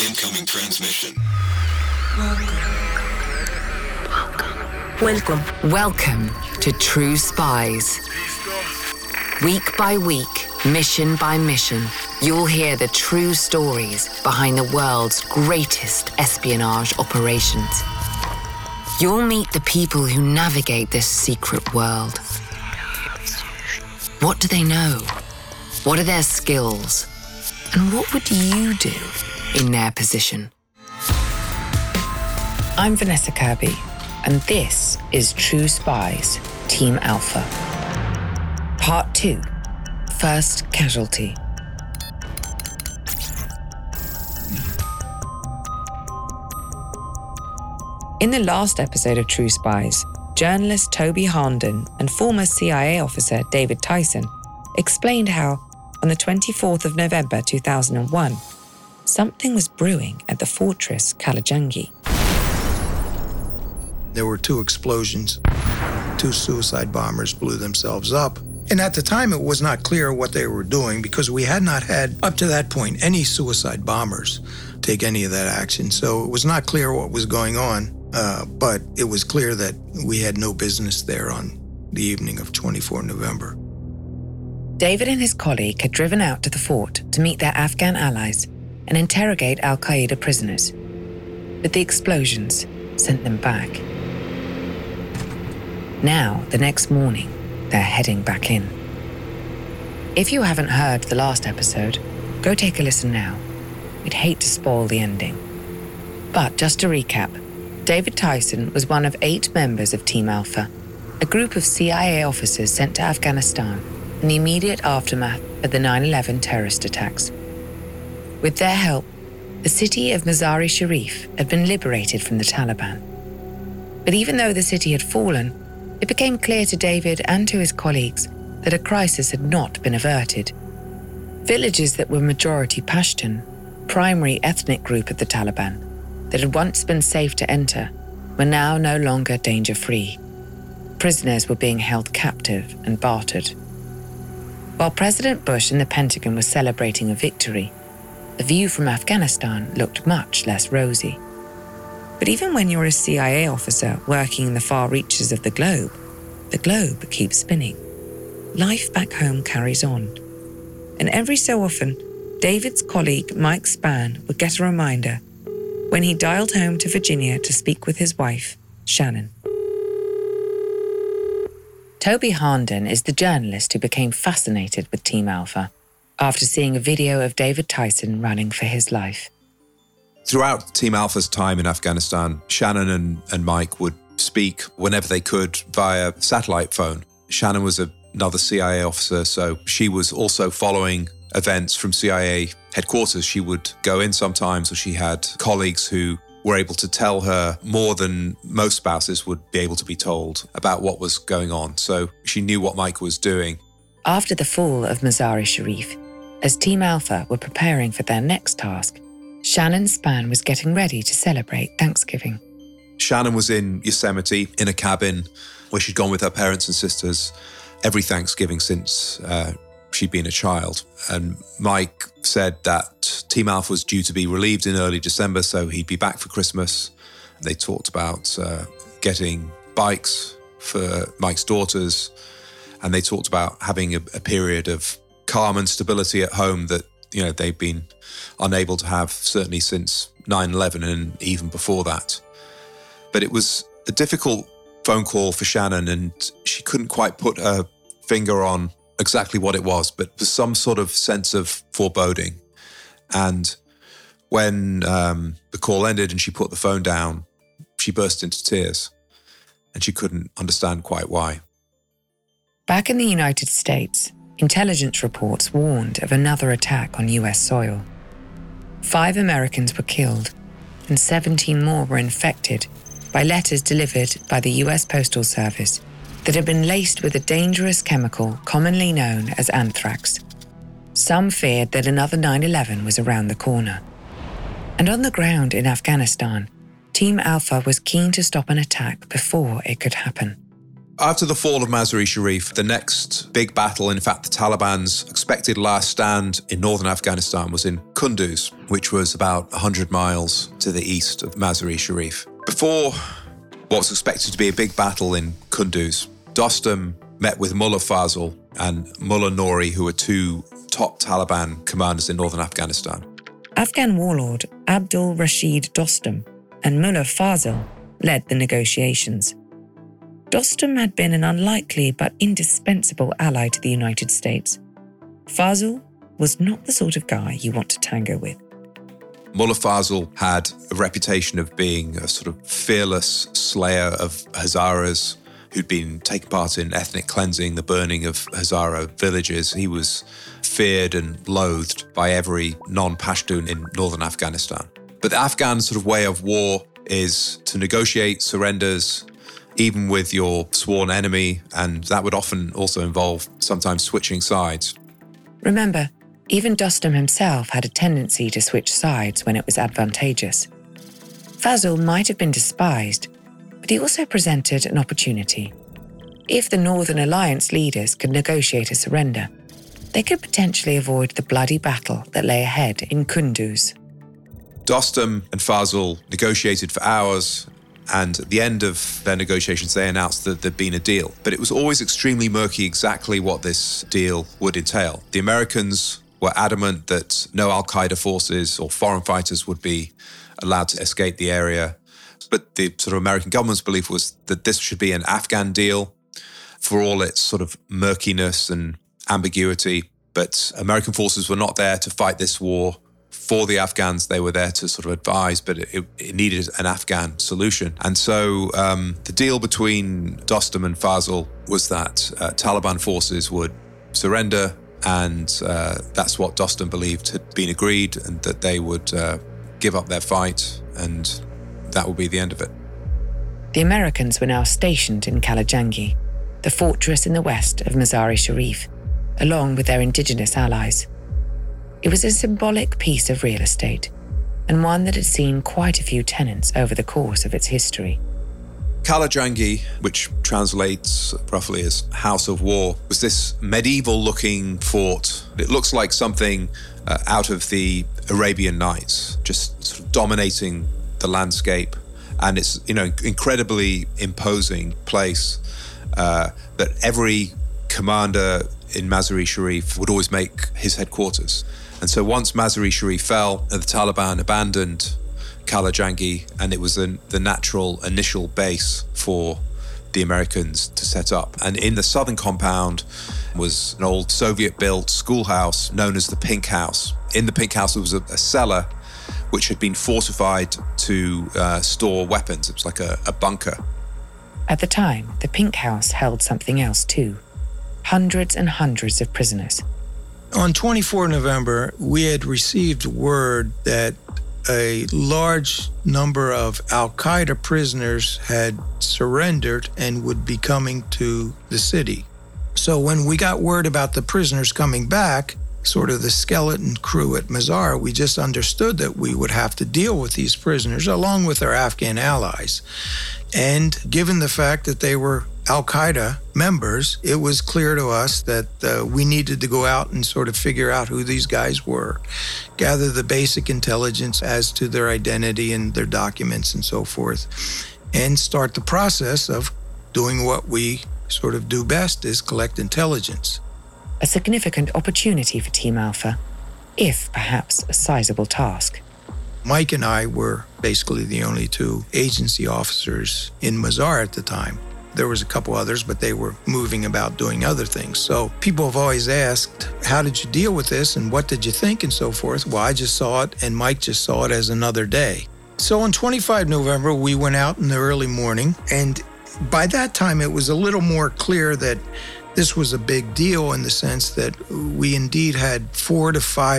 Incoming transmission. Welcome to True Spies. Week by week, mission by mission, you'll hear the true stories behind the world's greatest espionage operations. You'll meet the people who navigate this secret world. What do they know? What are their skills? And what would you do in their position? I'm Vanessa Kirby, and this is True Spies, Team Alpha. Part 2, First Casualty. In the last episode of True Spies, journalist Toby Harnden and former CIA officer David Tyson explained how, on the 24th of November 2001, something was brewing at the fortress Kalajangi. There were 2 explosions. 2 suicide bombers blew themselves up. And at the time, it was not clear what they were doing because we had not had, up to that point, any suicide bombers take any of that action. So it was not clear what was going on, but it was clear that we had no business there on the evening of 24 November. David and his colleague had driven out to the fort to meet their Afghan allies and interrogate al-Qaeda prisoners. But the explosions sent them back. Now, the next morning, they're heading back in. If you haven't heard the last episode, go take a listen now. We'd hate to spoil the ending. But just to recap, David Tyson was one of 8 members of Team Alpha, a group of CIA officers sent to Afghanistan in the immediate aftermath of the 9/11 terrorist attacks. With their help, the city of Mazar-e-Sharif had been liberated from the Taliban. But even though the city had fallen, it became clear to David and to his colleagues that a crisis had not been averted. Villages that were majority Pashtun, primary ethnic group of the Taliban, that had once been safe to enter, were now no longer danger-free. Prisoners were being held captive and bartered. While President Bush and the Pentagon were celebrating a victory, the view from Afghanistan looked much less rosy. But even when you're a CIA officer working in the far reaches of the globe keeps spinning. Life back home carries on. And every so often, David's colleague Mike Spann would get a reminder when he dialed home to Virginia to speak with his wife, Shannon. Toby Harnden is the journalist who became fascinated with Team Alpha after seeing a video of David Tyson running for his life. Throughout Team Alpha's time in Afghanistan, Shannon and Mike would speak whenever they could via satellite phone. Shannon was another CIA officer, so she was also following events from CIA headquarters. She would go in sometimes, or she had colleagues who were able to tell her more than most spouses would be able to be told about what was going on. So she knew what Mike was doing. After the fall of Mazar-e-Sharif, as Team Alpha were preparing for their next task, Shannon Spann was getting ready to celebrate Thanksgiving. Shannon was in Yosemite in a cabin where she'd gone with her parents and sisters every Thanksgiving since she'd been a child. And Mike said that Team Alpha was due to be relieved in early December, so he'd be back for Christmas. They talked about getting bikes for Mike's daughters, and they talked about having a period of calm and stability at home that they've been unable to have certainly since 9/11 and even before that. But it was a difficult phone call for Shannon, and she couldn't quite put her finger on exactly what it was, but there was some sort of sense of foreboding. And when the call ended and she put the phone down, she burst into tears, and she couldn't understand quite why. Back in the United States, intelligence reports warned of another attack on US soil. 5 Americans were killed, and 17 more were infected by letters delivered by the US Postal Service that had been laced with a dangerous chemical commonly known as anthrax. Some feared that another 9/11 was around the corner. And on the ground in Afghanistan, Team Alpha was keen to stop an attack before it could happen. After the fall of Mazar-e-Sharif, the next big battle, in fact, the Taliban's expected last stand in northern Afghanistan was in Kunduz, which was about 100 miles to the east of Mazar-e-Sharif. Before what was expected to be a big battle in Kunduz, Dostum met with Mullah Fazl and Mullah Nori, who were two top Taliban commanders in northern Afghanistan. Afghan warlord Abdul Rashid Dostum and Mullah Fazl led the negotiations. Dostum had been an unlikely but indispensable ally to the United States. Fazl was not the sort of guy you want to tango with. Mullah Fazl had a reputation of being a sort of fearless slayer of Hazaras who'd been taking part in ethnic cleansing, the burning of Hazara villages. He was feared and loathed by every non-Pashtun in northern Afghanistan. But the Afghan sort of way of war is to negotiate surrenders, even with your sworn enemy, and that would often also involve sometimes switching sides. Remember, even Dostum himself had a tendency to switch sides when it was advantageous. Fazl might have been despised, but he also presented an opportunity. If the Northern Alliance leaders could negotiate a surrender, they could potentially avoid the bloody battle that lay ahead in Kunduz. Dostum and Fazl negotiated for hours, and at the end of their negotiations, they announced that there'd been a deal. But it was always extremely murky exactly what this deal would entail. The Americans were adamant that no al-Qaeda forces or foreign fighters would be allowed to escape the area. But the sort of American government's belief was that this should be an Afghan deal for all its sort of murkiness and ambiguity. But American forces were not there to fight this war for the Afghans. They were there to sort of advise, but it needed an Afghan solution. And so the deal between Dostum and Fazl was that Taliban forces would surrender, and that's what Dostum believed had been agreed, and that they would give up their fight, and that would be the end of it. The Americans were now stationed in Kalajangi, the fortress in the west of Mazar-e-Sharif, along with their indigenous allies. It was a symbolic piece of real estate, and one that had seen quite a few tenants over the course of its history. Kalajangi, which translates roughly as House of War, was this medieval-looking fort. It looks like something out of the Arabian Nights, just sort of dominating the landscape. And it's, incredibly imposing place that every commander in Mazar-e-Sharif would always make his headquarters. And so once Mazar-e-Sharif fell, the Taliban abandoned Kalajangi, and it was the natural initial base for the Americans to set up. And in the southern compound was an old Soviet-built schoolhouse known as the Pink House. In the Pink House, there was a cellar which had been fortified to store weapons. It was like a bunker. At the time, the Pink House held something else too. Hundreds and hundreds of prisoners. On 24 November, we had received word that a large number of al-Qaeda prisoners had surrendered and would be coming to the city. So when we got word about the prisoners coming back, sort of the skeleton crew at Mazar, we just understood that we would have to deal with these prisoners along with our Afghan allies. And given the fact that they were al-Qaeda members, it was clear to us that we needed to go out and sort of figure out who these guys were, gather the basic intelligence as to their identity and their documents and so forth, and start the process of doing what we sort of do best, is collect intelligence. A significant opportunity for Team Alpha, if perhaps a sizable task. Mike and I were basically the only two agency officers in Mazar at the time. There was a couple others, but they were moving about doing other things. So people have always asked, how did you deal with this and what did you think and so forth? Well, I just saw it and Mike just saw it as another day. So on 25 November, we went out in the early morning, and by that time it was a little more clear that this was a big deal in the sense that we indeed had 400 to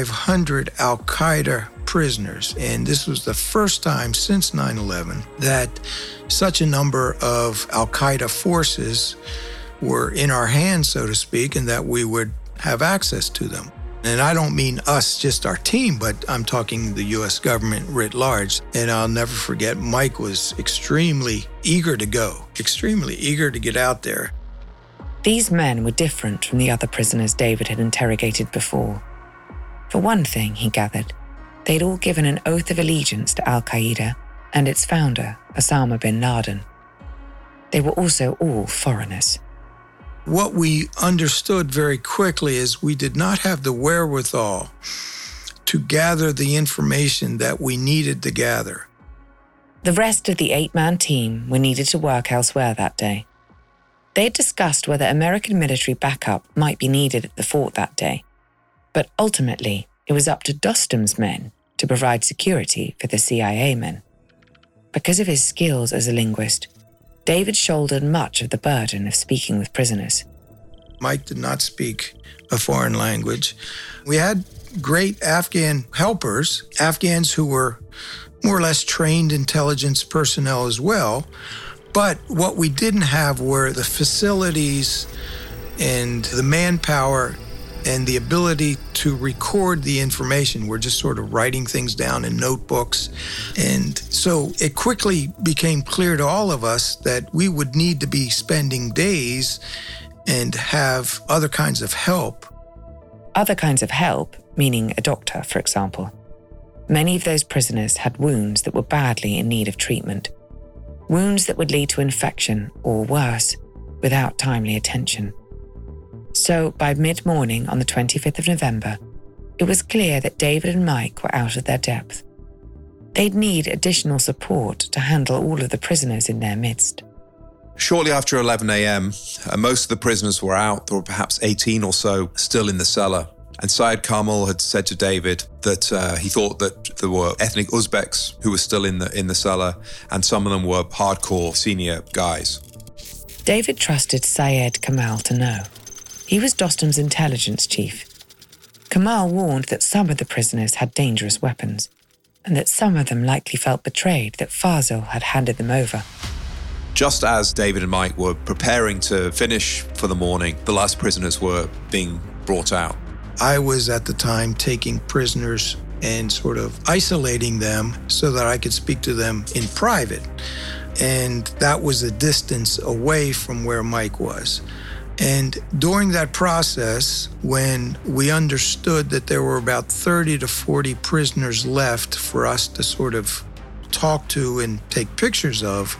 500 al-Qaeda prisoners. And this was the first time since 9/11 that such a number of al-Qaeda forces were in our hands, so to speak, and that we would have access to them. And I don't mean us, just our team, but I'm talking the U.S. government writ large. And I'll never forget, Mike was extremely eager to go, extremely eager to get out there. These men were different from the other prisoners David had interrogated before. For one thing, he gathered, they'd all given an oath of allegiance to al-Qaeda and its founder, Osama bin Laden. They were also all foreigners. What we understood very quickly is we did not have the wherewithal to gather the information that we needed to gather. The rest of the 8-man team were needed to work elsewhere that day. They had discussed whether American military backup might be needed at the fort that day, but ultimately it was up to Dostum's men to provide security for the CIA men. Because of his skills as a linguist, David shouldered much of the burden of speaking with prisoners. Mike did not speak a foreign language. We had great Afghan helpers, Afghans who were more or less trained intelligence personnel as well. But what we didn't have were the facilities and the manpower and the ability to record the information. We're just sort of writing things down in notebooks. And so it quickly became clear to all of us that we would need to be spending days and have other kinds of help. Other kinds of help, meaning a doctor, for example. Many of those prisoners had wounds that were badly in need of treatment. Wounds that would lead to infection, or worse, without timely attention. So by mid-morning on the 25th of November, it was clear that David and Mike were out of their depth. They'd need additional support to handle all of the prisoners in their midst. Shortly after 11 a.m., most of the prisoners were out. There were perhaps 18 or so still in the cellar. And Syed Kamel had said to David that he thought that there were ethnic Uzbeks who were still in the cellar, and some of them were hardcore senior guys. David trusted Syed Kamel to know. He was Dostum's intelligence chief. Kamel warned that some of the prisoners had dangerous weapons, and that some of them likely felt betrayed that Fazil had handed them over. Just as David and Mike were preparing to finish for the morning, the last prisoners were being brought out. I was at the time taking prisoners and sort of isolating them so that I could speak to them in private. And that was a distance away from where Mike was. And during that process, when we understood that there were about 30 to 40 prisoners left for us to sort of talk to and take pictures of,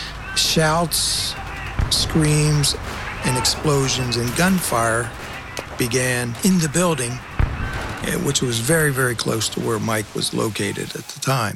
shouts, screams, and explosions and gunfire began in the building, which was very, very close to where Mike was located at the time.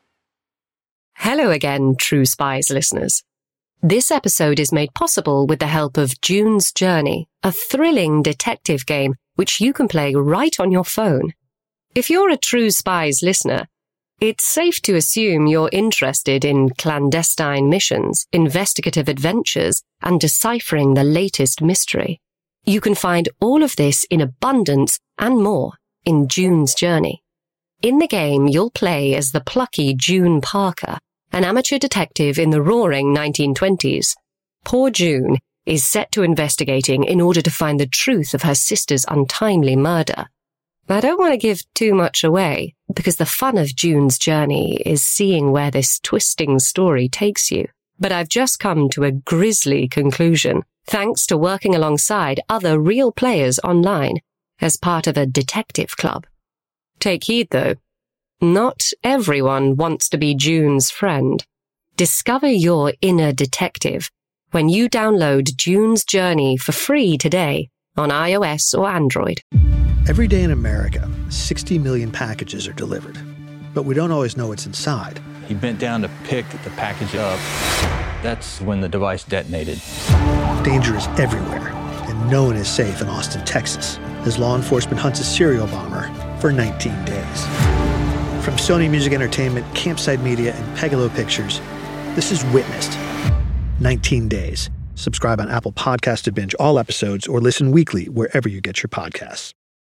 Hello again, True Spies listeners. This episode is made possible with the help of June's Journey, a thrilling detective game which you can play right on your phone. If you're a True Spies listener, it's safe to assume you're interested in clandestine missions, investigative adventures, and deciphering the latest mystery. You can find all of this in abundance and more in June's Journey. In the game, you'll play as the plucky June Parker, an amateur detective in the roaring 1920s. Poor June is set to investigating in order to find the truth of her sister's untimely murder. I don't want to give too much away, because the fun of June's Journey is seeing where this twisting story takes you. But I've just come to a grisly conclusion, thanks to working alongside other real players online as part of a detective club. Take heed, though. Not everyone wants to be June's friend. Discover your inner detective when you download June's Journey for free today on iOS or Android. Every day in America, 60 million packages are delivered, but we don't always know what's inside. He bent down to pick the package up. That's when the device detonated. Danger is everywhere, and no one is safe in Austin, Texas, as law enforcement hunts a serial bomber for 19 days. From Sony Music Entertainment, Campside Media, and Pegalo Pictures, this is Witnessed. 19 Days. Subscribe on Apple Podcasts to binge all episodes or listen weekly wherever you get your podcasts.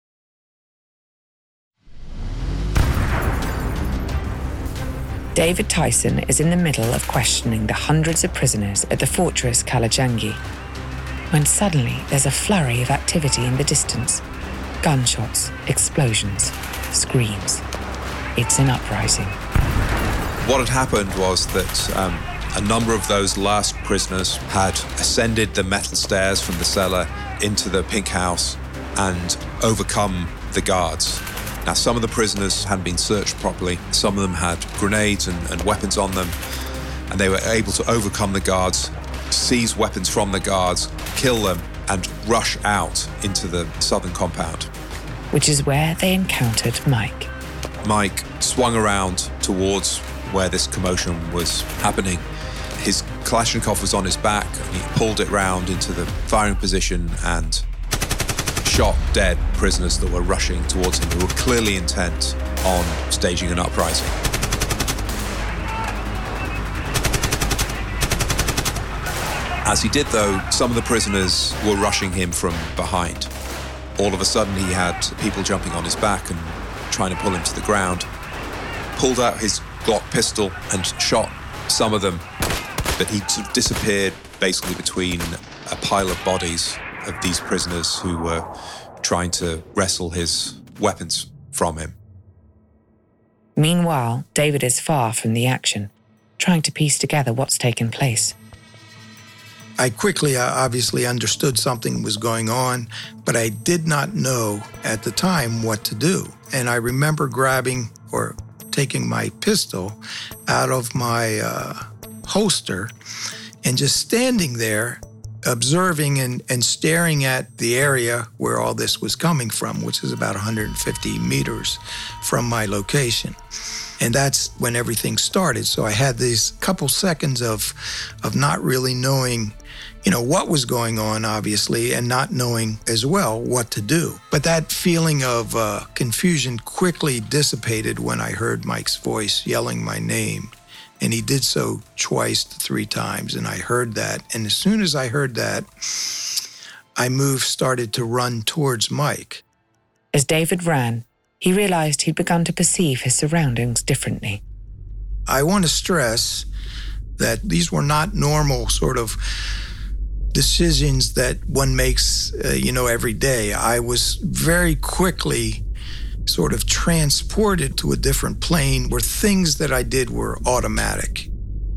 David Tyson is in the middle of questioning the hundreds of prisoners at the fortress Kalajangi, when suddenly there's a flurry of activity in the distance. Gunshots, explosions, screams. It's an uprising. What had happened was that a number of those last prisoners had ascended the metal stairs from the cellar into the pink house and overcome the guards. Now, some of the prisoners hadn't been searched properly. Some of them had grenades and weapons on them, and they were able to overcome the guards, seize weapons from the guards, kill them, and rush out into the southern compound. Which is where they encountered Mike. Mike swung around towards where this commotion was happening. His Kalashnikov was on his back, and he pulled it round into the firing position and shot dead prisoners that were rushing towards him, who were clearly intent on staging an uprising. As he did, though, some of the prisoners were rushing him from behind. All of a sudden, he had people jumping on his back and trying to pull him to the ground. Pulled out his Glock pistol and shot some of them, but he sort of disappeared basically between a pile of bodies of these prisoners who were trying to wrestle his weapons from him. Meanwhile, David is far from the action, trying to piece together what's taken place. I quickly obviously understood something was going on, but I did not know at the time what to do. And I remember grabbing or taking my pistol out of my holster and just standing there observing and staring at the area where all this was coming from, which is about 150 meters from my location. And that's when everything started. So I had these couple seconds of not really knowing, what was going on, obviously, and not knowing as well what to do. But that feeling of confusion quickly dissipated when I heard Mike's voice yelling my name. And he did so twice to 3 times, and I heard that. And as soon as I heard that, I started to run towards Mike. As David ran, he realized he'd begun to perceive his surroundings differently. I want to stress that these were not normal sort of decisions that one makes, every day. I was very quickly sort of transported to a different plane where things that I did were automatic.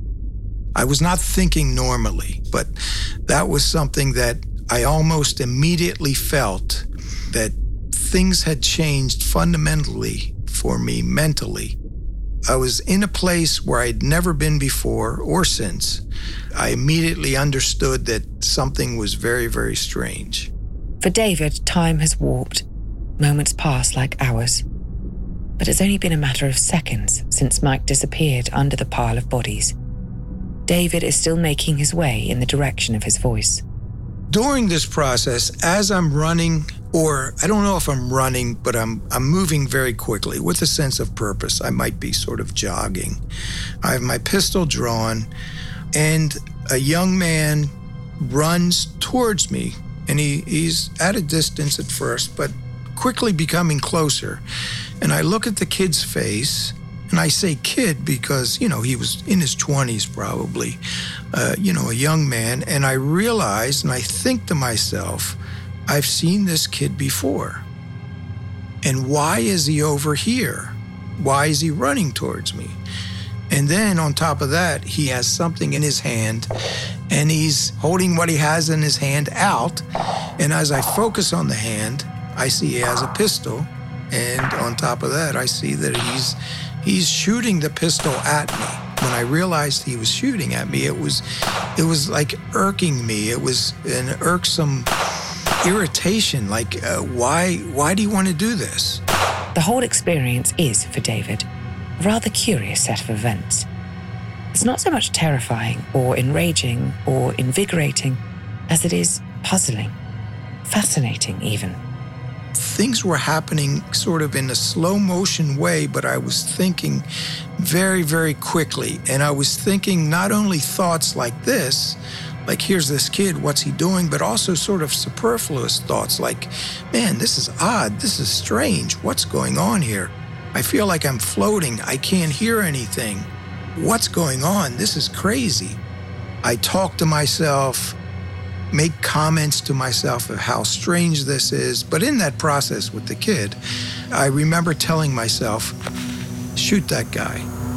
I was not thinking normally, but that was something that I almost immediately felt that things had changed fundamentally for me mentally. I was in a place where I'd never been before or since. I immediately understood that something was very, very strange. For David, time has warped. Moments pass like hours. But it's only been a matter of seconds since Mike disappeared under the pile of bodies. David is still making his way in the direction of his voice. During this process, as I'm running, or I don't know if I'm running, but I'm moving very quickly with a sense of purpose. I might be sort of jogging. I have my pistol drawn, and a young man runs towards me, and he's at a distance at first, but quickly becoming closer. And I look at the kid's face, and I say kid because, he was in his 20s probably, a young man. And I realize, and I think to myself, I've seen this kid before. And why is he over here? Why is he running towards me? And then on top of that, he has something in his hand, and he's holding what he has in his hand out. And as I focus on the hand, I see he has a pistol. And on top of that, I see that he's shooting the pistol at me. When I realized he was shooting at me, it was like irking me. It was an irksome irritation, like, why do you want to do this? The whole experience is, for David, a rather curious set of events. It's not so much terrifying or enraging or invigorating as it is puzzling, fascinating even. Things were happening sort of in a slow motion way, but I was thinking very, very quickly. And I was thinking not only thoughts like this, like, here's this kid, what's he doing? But also sort of superfluous thoughts like, man, this is odd. This is strange. What's going on here? I feel like I'm floating. I can't hear anything. What's going on? This is crazy. I talk to myself. make comments to myself of how strange this is. But in that process with the kid, I remember telling myself, shoot that guy.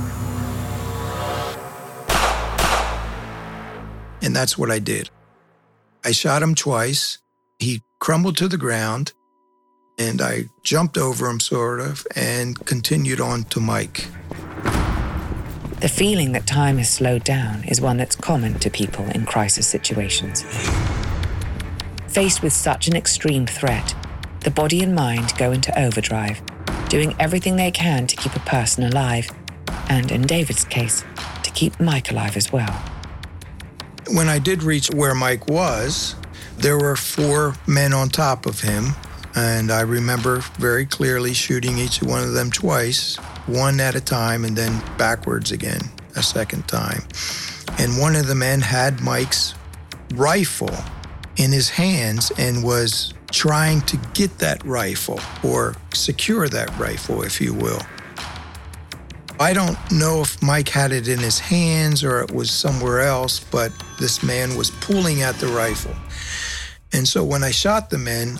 And that's what I did. I shot him twice. He crumbled to the ground, and I jumped over him, sort of, and continued on to Mike. The feeling that time has slowed down is one that's common to people in crisis situations. Faced with such an extreme threat, the body and mind go into overdrive, doing everything they can to keep a person alive, and in David's case, to keep Mike alive as well. When I did reach where Mike was, there were 4 men on top of him, and I remember very clearly shooting each one of them twice, one at a time, and then backwards again a second time. And one of the men had Mike's rifle in his hands and was trying to get that rifle, or secure that rifle, if you will. I don't know if Mike had it in his hands or it was somewhere else, but this man was pulling at the rifle. And so when I shot the men,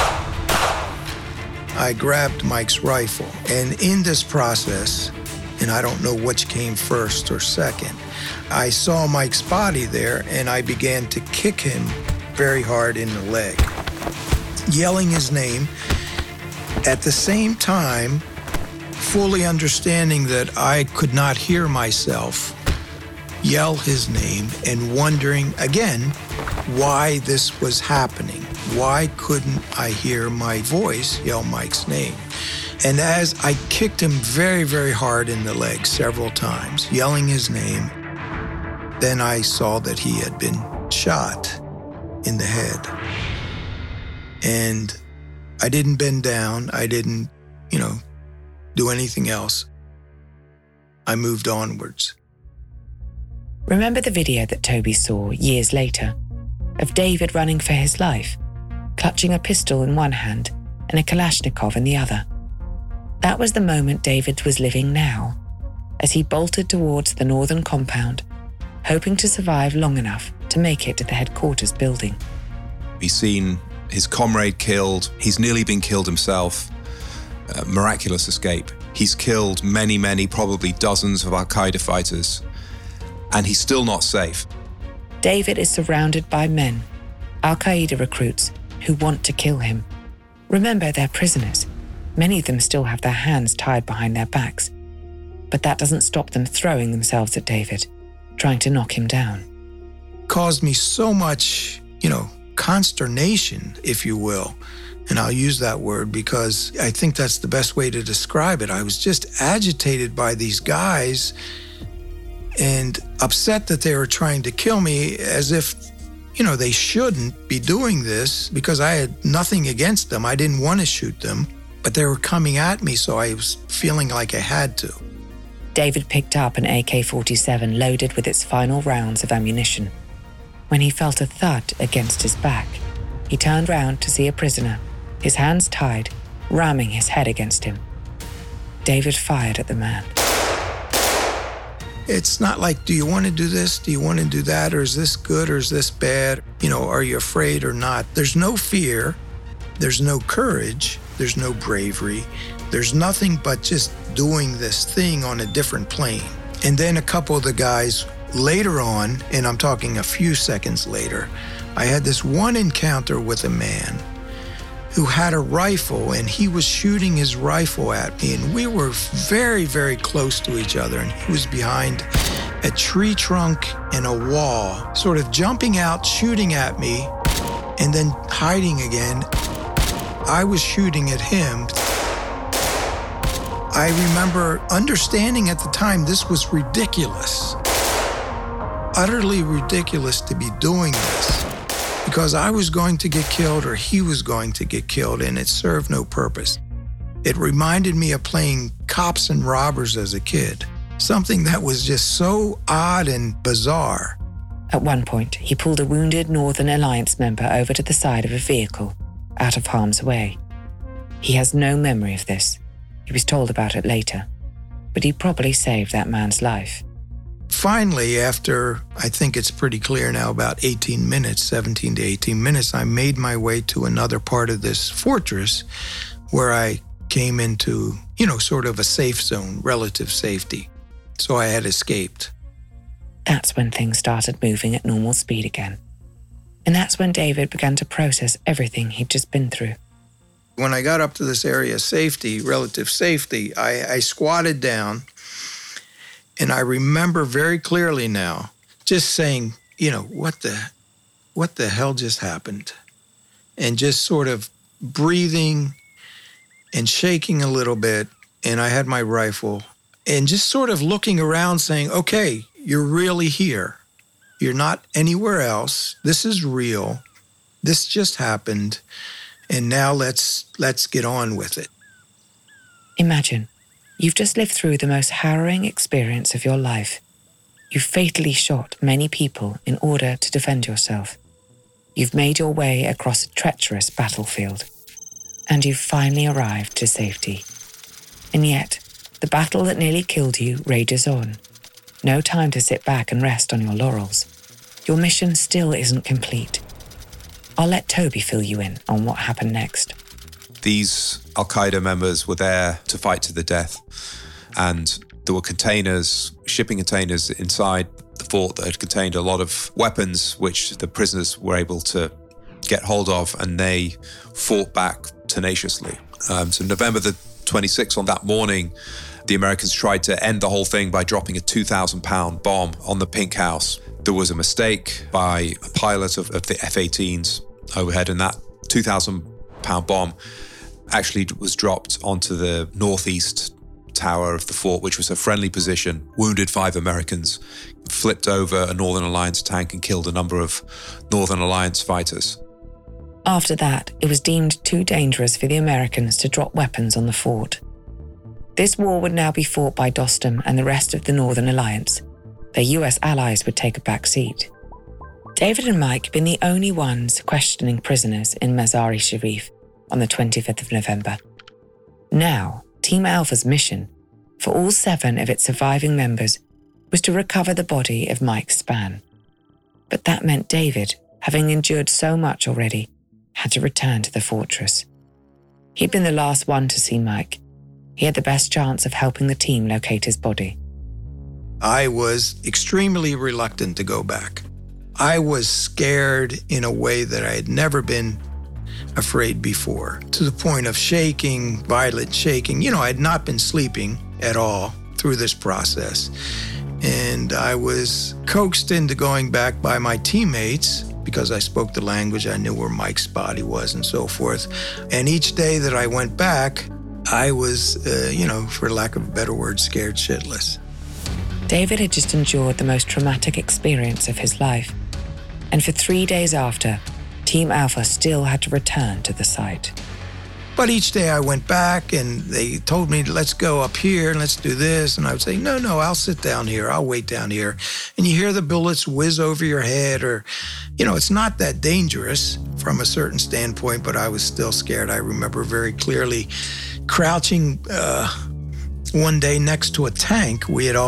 I grabbed Mike's rifle. And in this process, and I don't know which came first or second, I saw Mike's body there and I began to kick him very hard in the leg, yelling his name. At the same time, fully understanding that I could not hear myself yell his name and wondering again why this was happening. Why couldn't I hear my voice yell Mike's name? And as I kicked him very, very hard in the leg several times, yelling his name, then I saw that he had been shot in the head. And I didn't bend down. I didn't, do anything else. I moved onwards. Remember the video that Toby saw years later of David running for his life, clutching a pistol in one hand and a Kalashnikov in the other? That was the moment David was living now, as he bolted towards the northern compound, hoping to survive long enough to make it to the headquarters building. He's seen his comrade killed. He's nearly been killed himself. Miraculous escape. He's killed many, many, probably dozens of Al-Qaeda fighters, and he's still not safe. David is surrounded by men, Al-Qaeda recruits, who want to kill him. Remember, they're prisoners. Many of them still have their hands tied behind their backs. But that doesn't stop them throwing themselves at David, trying to knock him down. Caused me so much, consternation, if you will. And I'll use that word because I think that's the best way to describe it. I was just agitated by these guys and upset that they were trying to kill me, as if, they shouldn't be doing this, because I had nothing against them. I didn't want to shoot them, but they were coming at me, so I was feeling like I had to. David picked up an AK-47 loaded with its final rounds of ammunition. When he felt a thud against his back, he turned round to see a prisoner, his hands tied, ramming his head against him. David fired at the man. It's not like, do you want to do this? Do you want to do that? Or is this good or is this bad? Are you afraid or not? There's no fear. There's no courage. There's no bravery. There's nothing but just doing this thing on a different plane. And then a couple of the guys later on, and I'm talking a few seconds later, I had this one encounter with a man who had a rifle, and he was shooting his rifle at me, and we were very, very close to each other, and he was behind a tree trunk and a wall, sort of jumping out, shooting at me, and then hiding again. I was shooting at him. I remember understanding at the time this was ridiculous, utterly ridiculous to be doing this, because I was going to get killed or he was going to get killed, and it served no purpose. It reminded me of playing cops and robbers as a kid, something that was just so odd and bizarre. At one point, he pulled a wounded Northern Alliance member over to the side of a vehicle, out of harm's way. He has no memory of this. He was told about it later, but he probably saved that man's life. finally, after, I think it's pretty clear now, about 18 minutes, 17 to 18 minutes, I made my way to another part of this fortress where I came into, sort of a safe zone, relative safety. So I had escaped. That's when things started moving at normal speed again. And that's when David began to process everything he'd just been through. When I got up to this area of safety, relative safety, I squatted down, and I remember very clearly now just saying, what the hell just happened? And just sort of breathing and shaking a little bit, and I had my rifle, and just sort of looking around saying, okay, you're really here. You're not anywhere else. This is real. This just happened. And now let's get on with it. Imagine, you've just lived through the most harrowing experience of your life. You've fatally shot many people in order to defend yourself. You've made your way across a treacherous battlefield. And you've finally arrived to safety. And yet, the battle that nearly killed you rages on. No time to sit back and rest on your laurels. Your mission still isn't complete. I'll let Toby fill you in on what happened next. These Al-Qaeda members were there to fight to the death. And there were shipping containers inside the fort that had contained a lot of weapons, which the prisoners were able to get hold of, and they fought back tenaciously. So November the 26th, on that morning, the Americans tried to end the whole thing by dropping a 2,000-pound bomb on the Pink House. There was a mistake by a pilot of the F-18s overhead, and that 2,000-pound bomb actually was dropped onto the northeast tower of the fort, which was a friendly position, wounded 5 Americans, flipped over a Northern Alliance tank and killed a number of Northern Alliance fighters. After that, it was deemed too dangerous for the Americans to drop weapons on the fort. This war would now be fought by Dostum and the rest of the Northern Alliance. Their US allies would take a back seat. David and Mike had been the only ones questioning prisoners in Mazar-i-Sharif on the 25th of November. Now, Team Alpha's mission, for all 7 of its surviving members, was to recover the body of Mike Spann. But that meant David, having endured so much already, had to return to the fortress. He'd been the last one to see Mike. He had the best chance of helping the team locate his body. I was extremely reluctant to go back. I was scared in a way that I had never been afraid before, to the point of shaking, violent shaking. I had not been sleeping at all through this process. And I was coaxed into going back by my teammates because I spoke the language. I knew where Mike's body was and so forth. And each day that I went back, I was, for lack of a better word, scared shitless. David had just endured the most traumatic experience of his life. And for 3 days after, Team Alpha still had to return to the site. But each day I went back and they told me, let's go up here and let's do this. And I would say, no, I'll sit down here. I'll wait down here. And you hear the bullets whiz over your head, or, it's not that dangerous from a certain standpoint, but I was still scared. I remember very clearly crouching one day next to a tank.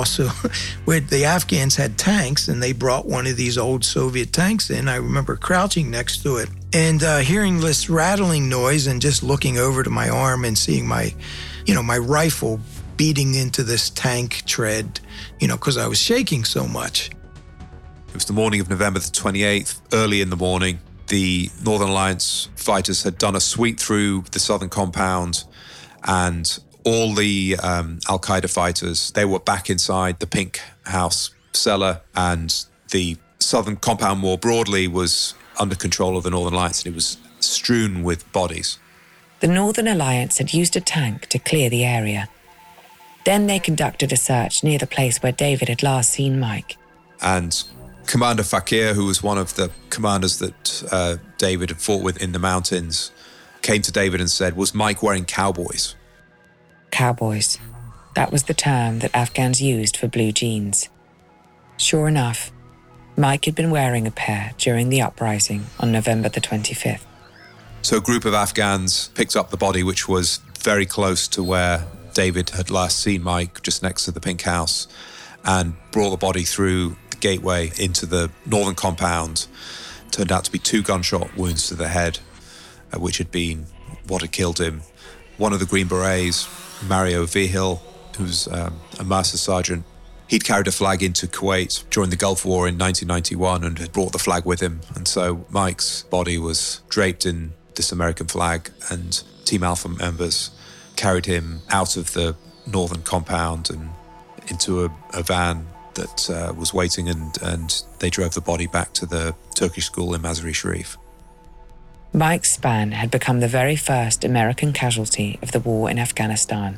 The Afghans had tanks, and they brought one of these old Soviet tanks in. I remember crouching next to it and hearing this rattling noise and just looking over to my arm and seeing my rifle beating into this tank tread, because I was shaking so much. It was the morning of November the 28th, early in the morning. The Northern Alliance fighters had done a sweep through the southern compound, and all the Al-Qaeda fighters, they were back inside the Pink House cellar, and the southern compound more broadly was under control of the Northern Alliance, and it was strewn with bodies. The Northern Alliance had used a tank to clear the area. Then they conducted a search near the place where David had last seen Mike. And Commander Fakir, who was one of the commanders that David had fought with in the mountains, came to David and said, was Mike wearing cowboys? Cowboys. That was the term that Afghans used for blue jeans. Sure enough, Mike had been wearing a pair during the uprising on November the 25th. So a group of Afghans picked up the body, which was very close to where David had last seen Mike, just next to the Pink House. and brought the body through the gateway into the northern compound. Turned out to be 2 gunshot wounds to the head, which had been what had killed him. One of the Green Berets, Mario Vigil, who's a master sergeant, he'd carried a flag into Kuwait during the Gulf War in 1991 and had brought the flag with him. And so Mike's body was draped in this American flag, and Team Alpha members carried him out of the northern compound and into a van that was waiting, and they drove the body back to the Turkish school in Mazar-e Sharif. Mike Spann had become the very first American casualty of the war in Afghanistan.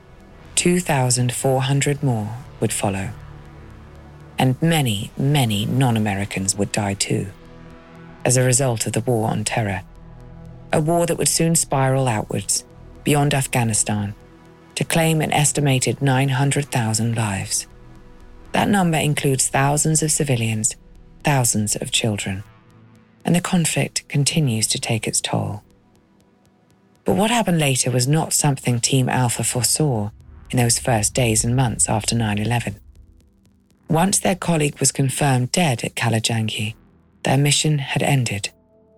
2,400 more would follow. And many, many non-Americans would die too, as a result of the war on terror. A war that would soon spiral outwards, beyond Afghanistan, to claim an estimated 900,000 lives. That number includes thousands of civilians, thousands of children. And the conflict continues to take its toll. But what happened later was not something Team Alpha foresaw in those first days and months after 9/11. Once their colleague was confirmed dead at Kalajangi, their mission had ended.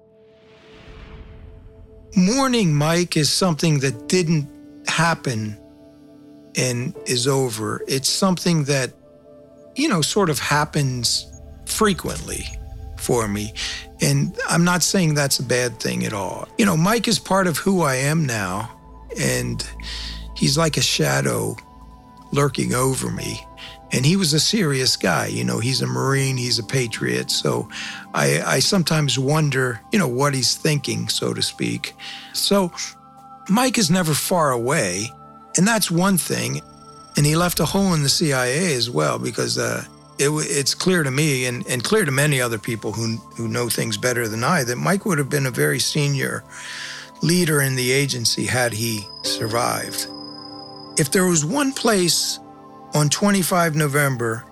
Mourning Mike is something that didn't happen and is over. It's something that, sort of happens frequently for me. And I'm not saying that's a bad thing at all. Mike is part of who I am now, and he's like a shadow lurking over me. And he was a serious guy. He's a Marine, he's a patriot. So I sometimes wonder, what he's thinking, so to speak. So Mike is never far away, and that's one thing. And he left a hole in the CIA as well, because it's clear to me and clear to many other people who know things better than I that Mike would have been a very senior leader in the agency had he survived. If there was one place on 25 November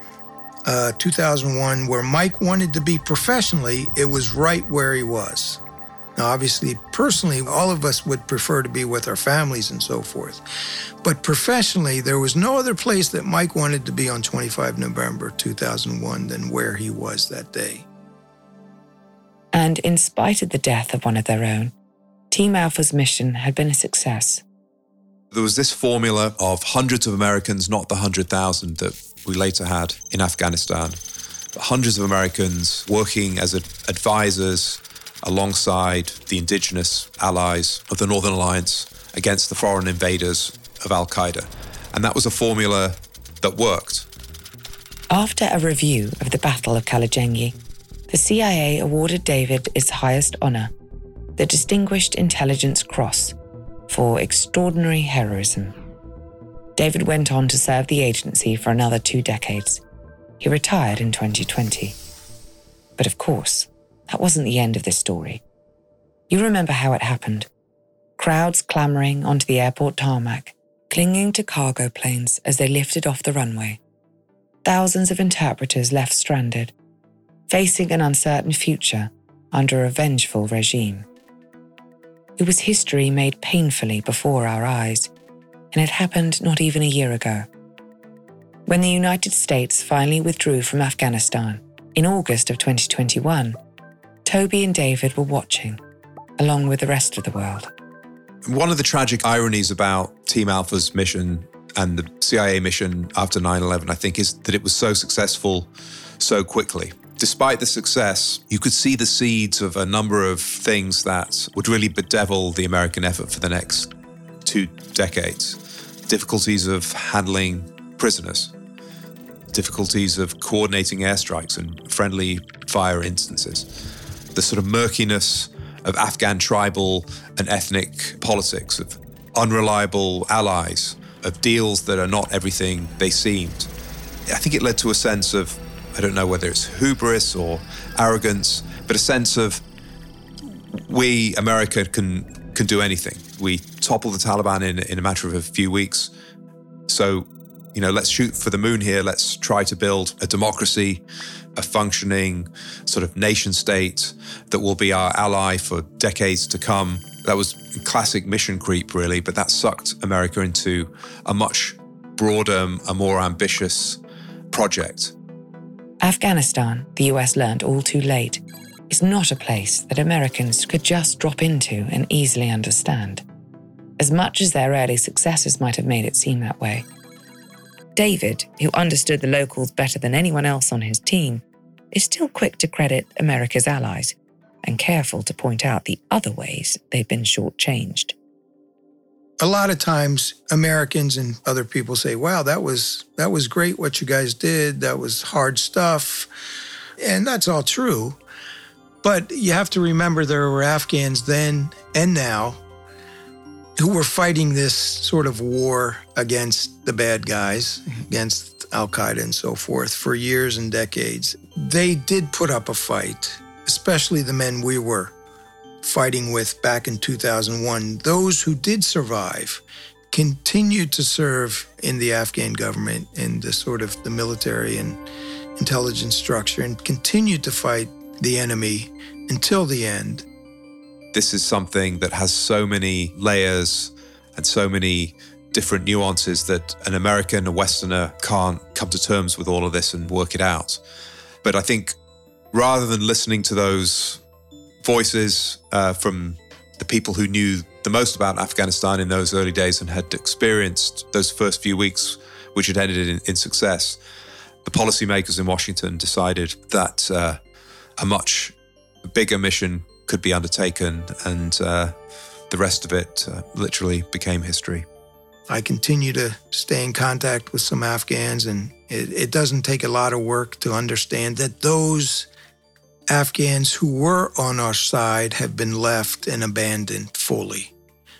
2001 where Mike wanted to be professionally, it was right where he was. Now, obviously, personally, all of us would prefer to be with our families and so forth. But professionally, there was no other place that Mike wanted to be on 25 November 2001 than where he was that day. And in spite of the death of one of their own, Team Alpha's mission had been a success. There was this formula of hundreds of Americans, not the 100,000 that we later had in Afghanistan, but hundreds of Americans working as advisors alongside the indigenous allies of the Northern Alliance against the foreign invaders of Al-Qaeda. And that was a formula that worked. After a review of the Battle of Kalajangi, the CIA awarded David its highest honor, the Distinguished Intelligence Cross, for extraordinary heroism. David went on to serve the agency for another 2 decades. He retired in 2020. But of course, that wasn't the end of this story. You remember how it happened. Crowds clamoring onto the airport tarmac, clinging to cargo planes as they lifted off the runway. Thousands of interpreters left stranded, facing an uncertain future under a vengeful regime. It was history made painfully before our eyes, and it happened not even a year ago. When the United States finally withdrew from Afghanistan in August of 2021, Toby and David were watching, along with the rest of the world. One of the tragic ironies about Team Alpha's mission and the CIA mission after 9/11, I think, is that it was so successful so quickly. Despite the success, you could see the seeds of a number of things that would really bedevil the American effort for the next 2 decades. Difficulties of handling prisoners, difficulties of coordinating airstrikes and friendly fire instances, the sort of murkiness of Afghan tribal and ethnic politics, of unreliable allies, of deals that are not everything they seemed. I think it led to a sense of, I don't know whether it's hubris or arrogance, but a sense of we, America, can do anything. We toppled the Taliban in a matter of a few weeks. So, let's shoot for the moon here. Let's try to build a democracy, a functioning sort of nation state that will be our ally for decades to come. That was classic mission creep, really, but that sucked America into a much broader, a more ambitious project. Afghanistan, the US learned all too late, is not a place that Americans could just drop into and easily understand, as much as their early successes might have made it seem that way. David, who understood the locals better than anyone else on his team, is still quick to credit America's allies and careful to point out the other ways they've been shortchanged. A lot of times, Americans and other people say, wow, that was great what you guys did. That was hard stuff. And that's all true. But you have to remember there were Afghans then and now who were fighting this sort of war against the bad guys, against Al-Qaeda and so forth, for years and decades. They did put up a fight, especially the men we were fighting with back in 2001. Those who did survive continued to serve in the Afghan government, in the sort of the military and intelligence structure, and continued to fight the enemy until the end. This is something that has so many layers and so many different nuances that an American, a Westerner, can't come to terms with all of this and work it out. But I think rather than listening to those voices from the people who knew the most about Afghanistan in those early days and had experienced those first few weeks, which had ended in success, the policymakers in Washington decided that a much bigger mission could be undertaken, and the rest of it literally became history. I continue to stay in contact with some Afghans, and it doesn't take a lot of work to understand that those Afghans who were on our side have been left and abandoned fully,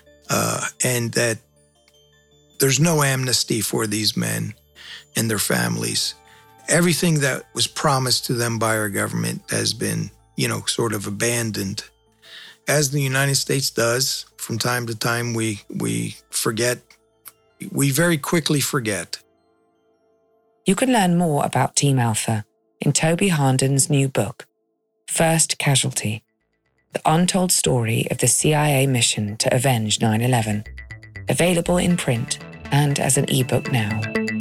and that there's no amnesty for these men and their families. Everything that was promised to them by our government has been, sort of abandoned. As the United States does, from time to time, we forget. We very quickly forget. You can learn more about Team Alpha in Toby Harnden's new book, First Casualty, the untold story of the CIA mission to avenge 9/11, available in print and as an ebook now.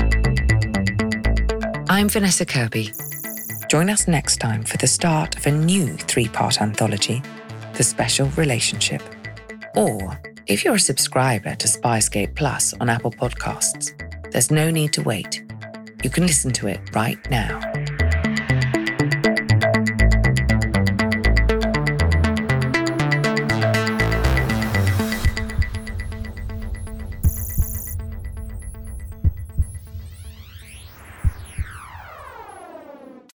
I'm Vanessa Kirby. Join us next time for the start of a new 3-part anthology, The Special Relationship. Or, if you're a subscriber to Spyscape Plus on Apple Podcasts, there's no need to wait. You can listen to it right now.